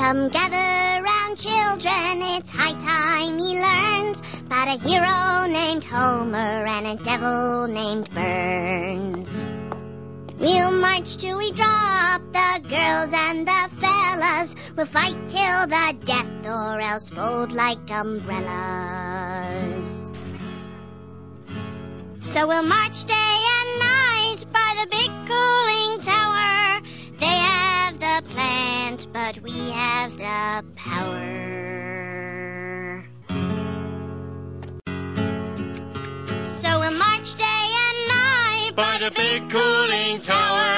Come gather round, children, it's high time ye learned about a hero named Homer and a devil named Burns. We'll march till we drop, the girls and the fellas. We'll fight till the death or else fold like umbrellas. So we'll march day and night by the big cooling tower. They have the plant, but we have the power. So we'll march day and night by the big cooling tower.